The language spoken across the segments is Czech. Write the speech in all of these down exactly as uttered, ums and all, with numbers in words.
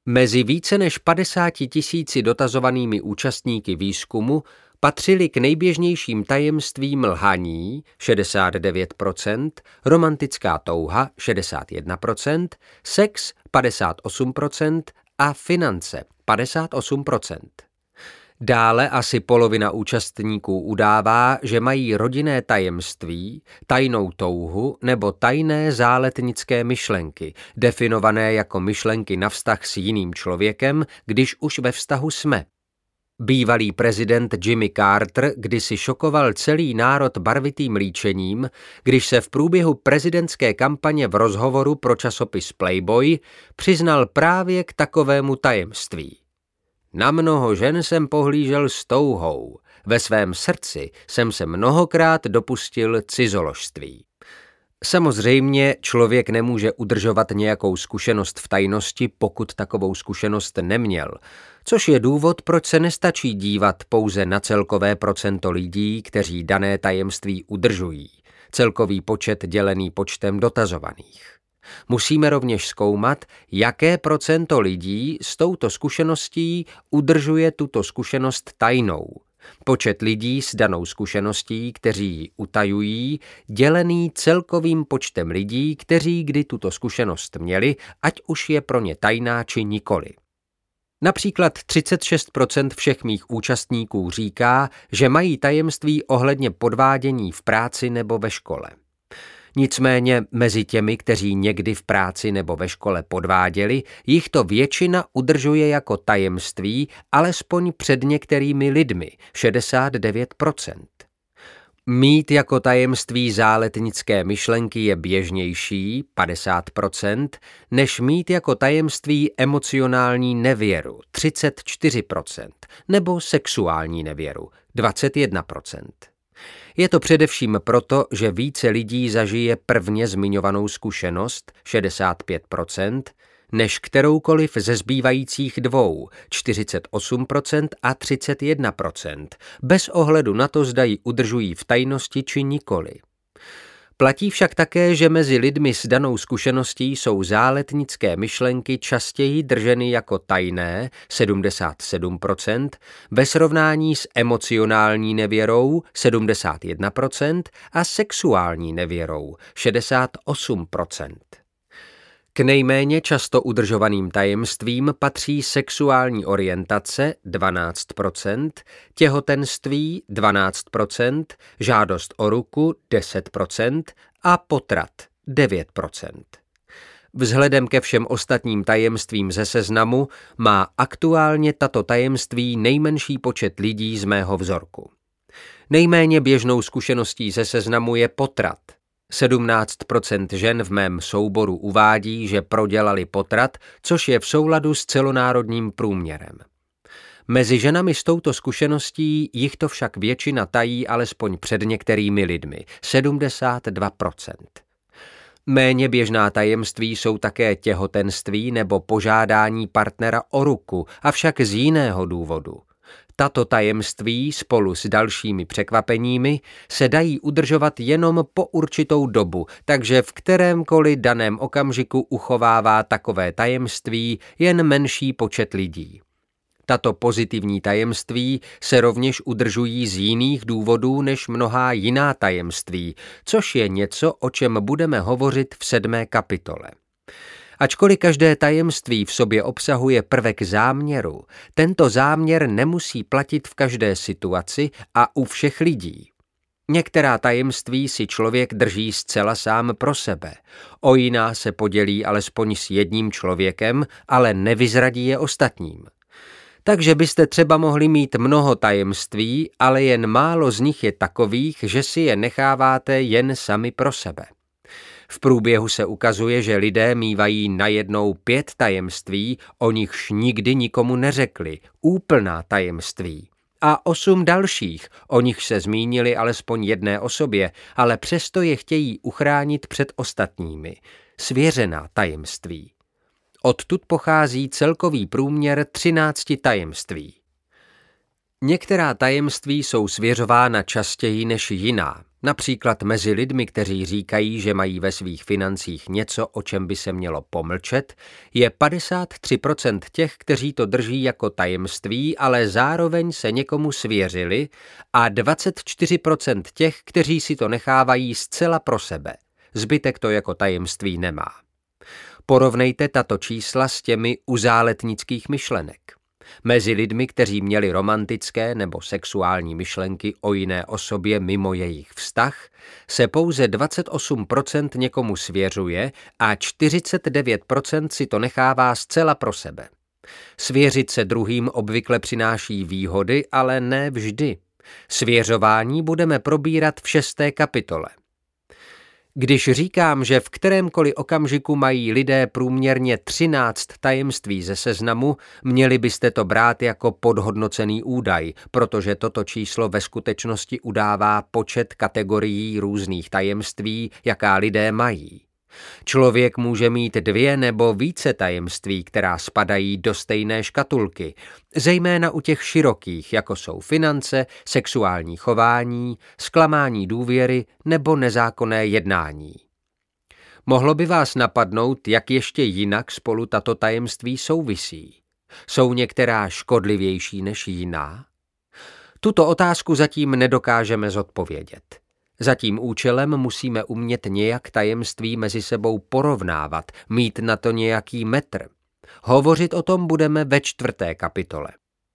Mezi více než padesáti tisíci dotazovanými účastníky výzkumu patřili k nejběžnějším tajemstvím lhaní šedesát devět procent, romantická touha šedesát jedna procent, sex padesát osm procent a finance padesát osm procent. Dále asi polovina účastníků udává, že mají rodinné tajemství, tajnou touhu nebo tajné záletnické myšlenky, definované jako myšlenky na vztah s jiným člověkem, když už ve vztahu jsme. Bývalý prezident Jimmy Carter kdysi šokoval celý národ barvitým líčením, když se v průběhu prezidentské kampaně v rozhovoru pro časopis Playboy přiznal právě k takovému tajemství. Na mnoho žen jsem pohlížel s touhou, ve svém srdci jsem se mnohokrát dopustil cizoložství. Samozřejmě člověk nemůže udržovat nějakou zkušenost v tajnosti, pokud takovou zkušenost neměl, což je důvod, proč se nestačí dívat pouze na celkové procento lidí, kteří dané tajemství udržují, celkový počet dělený počtem dotazovaných. Musíme rovněž zkoumat, jaké procento lidí s touto zkušeností udržuje tuto zkušenost tajnou. Počet lidí s danou zkušeností, kteří ji utajují, dělený celkovým počtem lidí, kteří kdy tuto zkušenost měli, ať už je pro ně tajná či nikoli. Například třicet šest procent všech mých účastníků říká, že mají tajemství ohledně podvádění v práci nebo ve škole. Nicméně mezi těmi, kteří někdy v práci nebo ve škole podváděli, jich to většina udržuje jako tajemství, alespoň před některými lidmi, šedesát devět procent. Mít jako tajemství záletnické myšlenky je běžnější, padesát procent, než mít jako tajemství emocionální nevěru, třicet čtyři procent, nebo sexuální nevěru, dvacet jedna procent. Je to především proto, že více lidí zažije prvně zmiňovanou zkušenost, šedesát pět procent, než kteroukoliv ze zbývajících dvou, čtyřicet osm procent a třicet jedna procent, bez ohledu na to, zda ji udržují v tajnosti či nikoli. Platí však také, že mezi lidmi s danou zkušeností jsou záletnické myšlenky častěji drženy jako tajné, sedmdesát sedm procent, ve srovnání s emocionální nevěrou, sedmdesát jedna procent, a sexuální nevěrou, šedesát osm procent. K nejméně často udržovaným tajemstvím patří sexuální orientace dvanáct procent, těhotenství dvanáct procent, žádost o ruku deset procent a potrat devět procent. Vzhledem ke všem ostatním tajemstvím ze seznamu má aktuálně tato tajemství nejmenší počet lidí z mého vzorku. Nejméně běžnou zkušeností ze seznamu je potrat. sedmnáct procent žen v mém souboru uvádí, že prodělali potrat, což je v souladu s celonárodním průměrem. Mezi ženami s touto zkušeností jich to však většina tají alespoň před některými lidmi, sedmdesát dva procent. Méně běžná tajemství jsou také těhotenství nebo požádání partnera o ruku, avšak z jiného důvodu. Tato tajemství spolu s dalšími překvapeními se dají udržovat jenom po určitou dobu, takže v kterémkoliv daném okamžiku uchovává takové tajemství jen menší počet lidí. Tato pozitivní tajemství se rovněž udržují z jiných důvodů než mnohá jiná tajemství, což je něco, o čem budeme hovořit v sedmé kapitole. Ačkoliv každé tajemství v sobě obsahuje prvek záměru, tento záměr nemusí platit v každé situaci a u všech lidí. Některá tajemství si člověk drží zcela sám pro sebe, o jiná se podělí alespoň s jedním člověkem, ale nevyzradí je ostatním. Takže byste třeba mohli mít mnoho tajemství, ale jen málo z nich je takových, že si je necháváte jen sami pro sebe. V průběhu se ukazuje, že lidé mívají najednou pět tajemství, o nichž nikdy nikomu neřekli, úplná tajemství. A osm dalších, o nich se zmínili alespoň jedné osobě, ale přesto je chtějí uchránit před ostatními. Svěřená tajemství. Odtud pochází celkový průměr třinácti tajemství. Některá tajemství jsou svěřována častěji než jiná. Například mezi lidmi, kteří říkají, že mají ve svých financích něco, o čem by se mělo pomlčet, je padesát tři procent těch, kteří to drží jako tajemství, ale zároveň se někomu svěřili, a dvacet čtyři procent těch, kteří si to nechávají zcela pro sebe. Zbytek to jako tajemství nemá. Porovnejte tato čísla s těmi u záletnických myšlenek. Mezi lidmi, kteří měli romantické nebo sexuální myšlenky o jiné osobě mimo jejich vztah, se pouze dvacet osm procent někomu svěřuje a čtyřicet devět procent si to nechává zcela pro sebe. Svěřit se druhým obvykle přináší výhody, ale ne vždy. Svěřování budeme probírat v šesté kapitole. Když říkám, že v kterémkoliv okamžiku mají lidé průměrně třináct tajemství ze seznamu, měli byste to brát jako podhodnocený údaj, protože toto číslo ve skutečnosti udává počet kategorií různých tajemství, jaká lidé mají. Člověk může mít dvě nebo více tajemství, která spadají do stejné škatulky, zejména u těch širokých, jako jsou finance, sexuální chování, zklamání důvěry nebo nezákonné jednání. Mohlo by vás napadnout, jak ještě jinak spolu tato tajemství souvisí. Jsou některá škodlivější než jiná? Tuto otázku zatím nedokážeme zodpovědět. Za tím účelem musíme umět nějak tajemství mezi sebou porovnávat, mít na to nějaký metr. Hovořit o tom budeme ve čtvrté kapitole.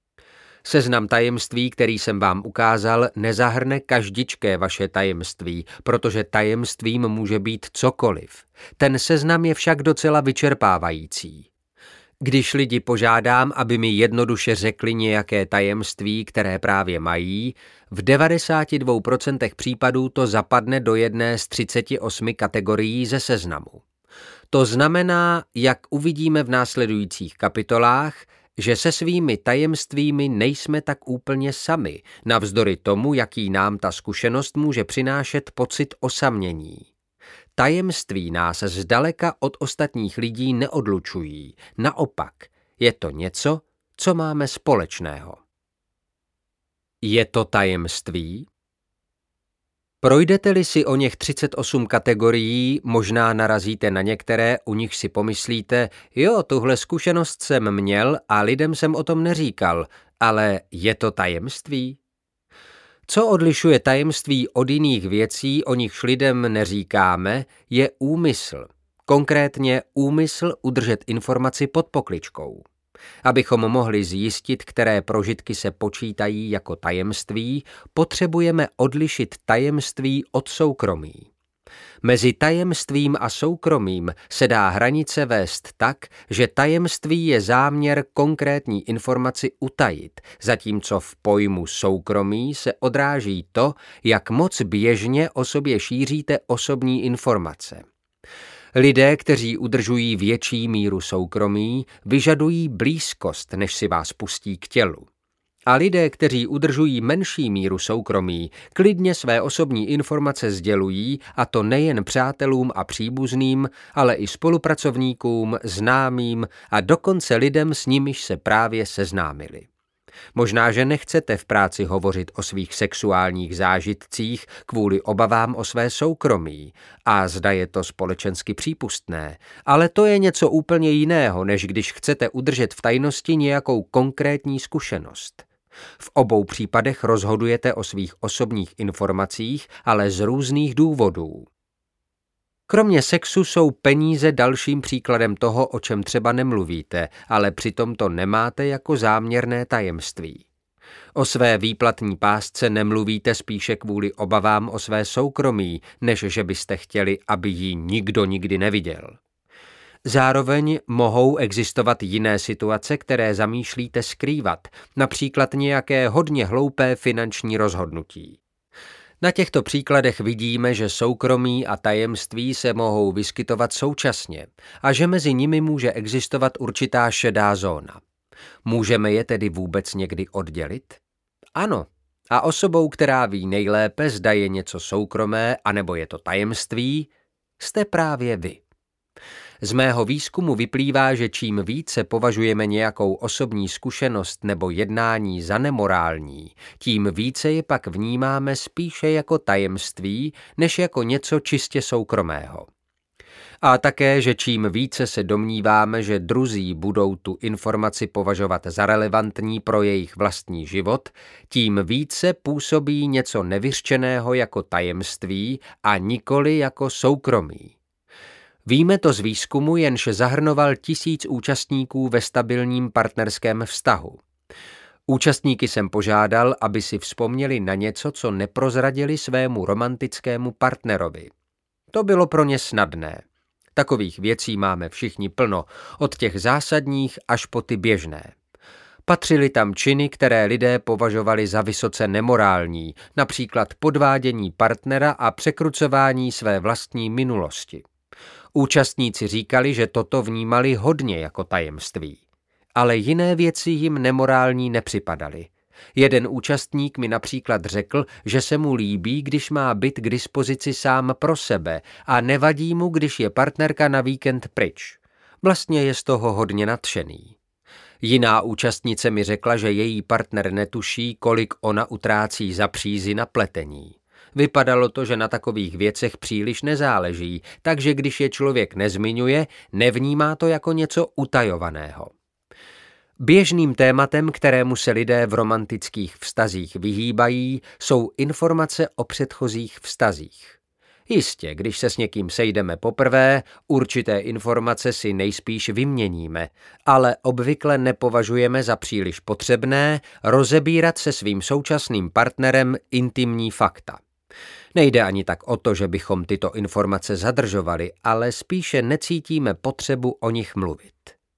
Seznam tajemství, který jsem vám ukázal, nezahrne každičké vaše tajemství, protože tajemstvím může být cokoliv. Ten seznam je však docela vyčerpávající. Když lidi požádám, aby mi jednoduše řekli nějaké tajemství, které právě mají, v devadesáti dvou procentech případů to zapadne do jedné z třiceti osmi kategorií ze seznamu. To znamená, jak uvidíme v následujících kapitolách, že se svými tajemstvími nejsme tak úplně sami, navzdory tomu, jaký nám ta zkušenost může přinášet pocit osamění. Tajemství nás zdaleka od ostatních lidí neodlučují, naopak, je to něco, co máme společného. Je to tajemství? Projdete-li si o něch třicet osm kategorií, možná narazíte na některé, u nich si pomyslíte, jo, tuhle zkušenost jsem měl a lidem jsem o tom neříkal, ale je to tajemství? Co odlišuje tajemství od jiných věcí, o nichž lidem neříkáme, je úmysl. Konkrétně úmysl udržet informaci pod pokličkou. Abychom mohli zjistit, které prožitky se počítají jako tajemství, potřebujeme odlišit tajemství od soukromí. Mezi tajemstvím a soukromím se dá hranice vést tak, že tajemství je záměr konkrétní informaci utajit, zatímco v pojmu soukromí se odráží to, jak moc běžně o sobě šíříte osobní informace. Lidé, kteří udržují větší míru soukromí, vyžadují blízkost, než si vás pustí k tělu. A lidé, kteří udržují menší míru soukromí, klidně své osobní informace sdělují, a to nejen přátelům a příbuzným, ale i spolupracovníkům, známým a dokonce lidem, s nimiž se právě seznámili. Možná, že nechcete v práci hovořit o svých sexuálních zážitcích kvůli obavám o své soukromí, a zda je to společensky přípustné, ale to je něco úplně jiného, než když chcete udržet v tajnosti nějakou konkrétní zkušenost. V obou případech rozhodujete o svých osobních informacích, ale z různých důvodů. Kromě sexu jsou peníze dalším příkladem toho, o čem třeba nemluvíte, ale přitom to nemáte jako záměrné tajemství. O své výplatní pásce nemluvíte spíše kvůli obavám o své soukromí, než že byste chtěli, aby ji nikdo nikdy neviděl. Zároveň mohou existovat jiné situace, které zamýšlíte skrývat, například nějaké hodně hloupé finanční rozhodnutí. Na těchto příkladech vidíme, že soukromí a tajemství se mohou vyskytovat současně a že mezi nimi může existovat určitá šedá zóna. Můžeme je tedy vůbec někdy oddělit? Ano. A osobou, která ví nejlépe, zda je něco soukromé anebo je to tajemství, jste právě vy. Z mého výzkumu vyplývá, že čím více považujeme nějakou osobní zkušenost nebo jednání za nemorální, tím více je pak vnímáme spíše jako tajemství, než jako něco čistě soukromého. A také, že čím více se domníváme, že druzí budou tu informaci považovat za relevantní pro jejich vlastní život, tím více působí něco nevyřčeného jako tajemství a nikoli jako soukromí. Víme to z výzkumu, jenž zahrnoval tisíc účastníků ve stabilním partnerském vztahu. Účastníky jsem požádal, aby si vzpomněli na něco, co neprozradili svému romantickému partnerovi. To bylo pro ně snadné. Takových věcí máme všichni plno, od těch zásadních až po ty běžné. Patřily tam činy, které lidé považovali za vysoce nemorální, například podvádění partnera a překrucování své vlastní minulosti. Účastníci říkali, že toto vnímali hodně jako tajemství. Ale jiné věci jim nemorální nepřipadaly. Jeden účastník mi například řekl, že se mu líbí, když má byt k dispozici sám pro sebe a nevadí mu, když je partnerka na víkend pryč. Vlastně je z toho hodně nadšený. Jiná účastnice mi řekla, že její partner netuší, kolik ona utrácí za přízy na pletení. Vypadalo to, že na takových věcech příliš nezáleží, takže když je člověk nezmiňuje, nevnímá to jako něco utajovaného. Běžným tématem, kterému se lidé v romantických vztazích vyhýbají, jsou informace o předchozích vztazích. Jistě, když se s někým sejdeme poprvé, určité informace si nejspíš vyměníme, ale obvykle nepovažujeme za příliš potřebné rozebírat se svým současným partnerem intimní fakta. Nejde ani tak o to, že bychom tyto informace zadržovali, ale spíše necítíme potřebu o nich mluvit.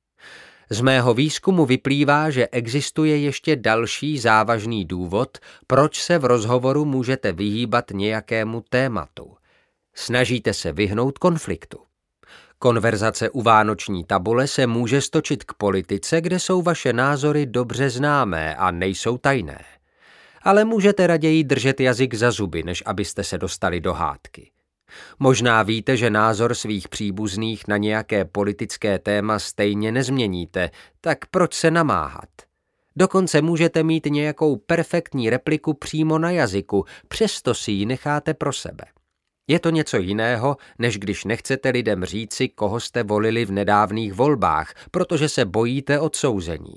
Z mého výzkumu vyplývá, že existuje ještě další závažný důvod, proč se v rozhovoru můžete vyhýbat nějakému tématu. Snažíte se vyhnout konfliktu. Konverzace u vánoční tabule se může stočit k politice, kde jsou vaše názory dobře známé a nejsou tajné. Ale můžete raději držet jazyk za zuby, než abyste se dostali do hádky. Možná víte, že názor svých příbuzných na nějaké politické téma stejně nezměníte, tak proč se namáhat? Dokonce můžete mít nějakou perfektní repliku přímo na jazyku, přesto si ji necháte pro sebe. Je to něco jiného, než když nechcete lidem říci, koho jste volili v nedávných volbách, protože se bojíte odsouzení.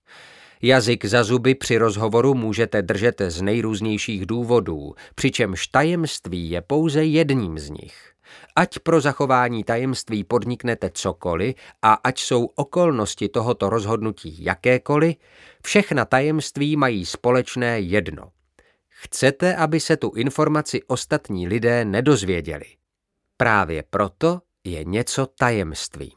Jazyk za zuby při rozhovoru můžete držet z nejrůznějších důvodů, přičemž tajemství je pouze jedním z nich. Ať pro zachování tajemství podniknete cokoliv a ať jsou okolnosti tohoto rozhodnutí jakékoliv, všechna tajemství mají společné jedno. Chcete, aby se tu informaci ostatní lidé nedozvěděli. Právě proto je něco tajemstvím.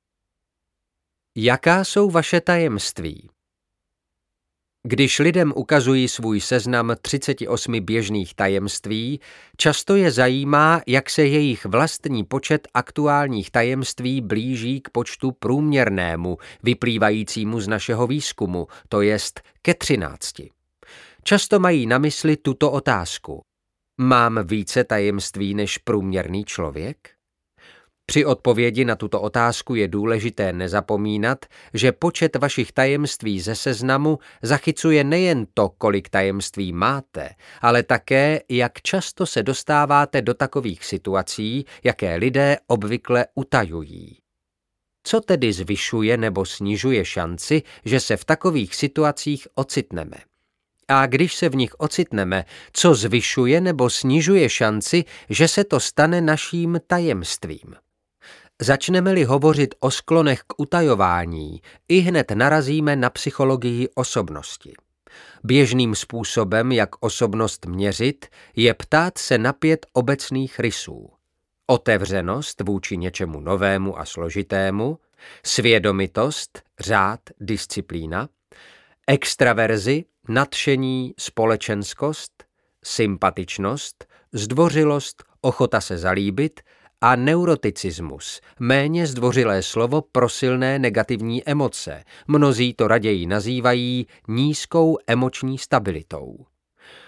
Jaká jsou vaše tajemství? Když lidem ukazují svůj seznam třicet osm běžných tajemství, často je zajímá, jak se jejich vlastní počet aktuálních tajemství blíží k počtu průměrnému, vyplývajícímu z našeho výzkumu, to jest ke třinácti. Často mají na mysli tuto otázku. Mám více tajemství než průměrný člověk? Při odpovědi na tuto otázku je důležité nezapomínat, že počet vašich tajemství ze seznamu zachycuje nejen to, kolik tajemství máte, ale také, jak často se dostáváte do takových situací, jaké lidé obvykle utajují. Co tedy zvyšuje nebo snižuje šanci, že se v takových situacích ocitneme? A když se v nich ocitneme, co zvyšuje nebo snižuje šanci, že se to stane naším tajemstvím? Začneme-li hovořit o sklonech k utajování, ihned narazíme na psychologii osobnosti. Běžným způsobem, jak osobnost měřit, je ptát se na pět obecných rysů. Otevřenost vůči něčemu novému a složitému, svědomitost, řád, disciplína, extraverzi, nadšení, společenskost, sympatičnost, zdvořilost, ochota se zalíbit a neuroticismus, méně zdvořilé slovo pro silné negativní emoce. Mnozí to raději nazývají nízkou emoční stabilitou.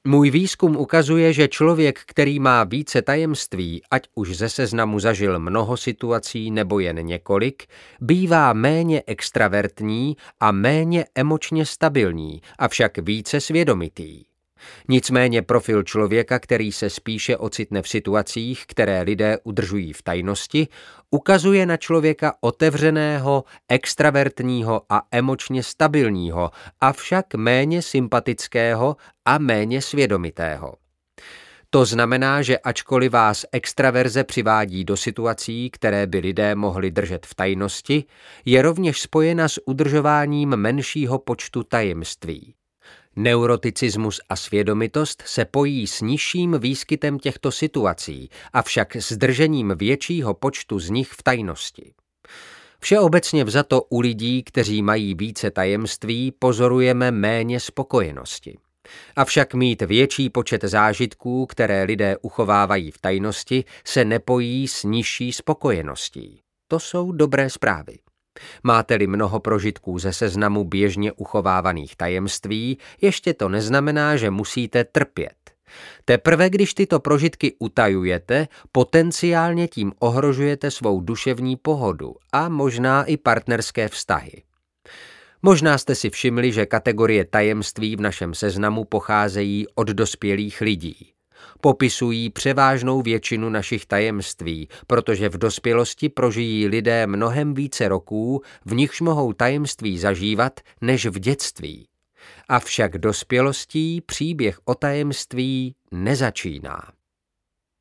Můj výzkum ukazuje, že člověk, který má více tajemství, ať už ze seznamu zažil mnoho situací nebo jen několik, bývá méně extravertní a méně emočně stabilní, avšak více svědomitý. Nicméně profil člověka, který se spíše ocitne v situacích, které lidé udržují v tajnosti, ukazuje na člověka otevřeného, extravertního a emočně stabilního, avšak méně sympatického a méně svědomitého. To znamená, že ačkoliv vás extraverze přivádí do situací, které by lidé mohli držet v tajnosti, je rovněž spojena s udržováním menšího počtu tajemství. Neuroticismus a svědomitost se pojí s nižším výskytem těchto situací, avšak s držením většího počtu z nich v tajnosti. Všeobecně vzato u lidí, kteří mají více tajemství, pozorujeme méně spokojenosti. Avšak mít větší počet zážitků, které lidé uchovávají v tajnosti, se nepojí s nižší spokojeností. To jsou dobré zprávy. Máte-li mnoho prožitků ze seznamu běžně uchovávaných tajemství, ještě to neznamená, že musíte trpět. Teprve když tyto prožitky utajujete, potenciálně tím ohrožujete svou duševní pohodu a možná i partnerské vztahy. Možná jste si všimli, že kategorie tajemství v našem seznamu pocházejí od dospělých lidí. Popisují převážnou většinu našich tajemství, protože v dospělosti prožijí lidé mnohem více roků, v nichž mohou tajemství zažívat, než v dětství. Avšak dospělostí příběh o tajemství nezačíná.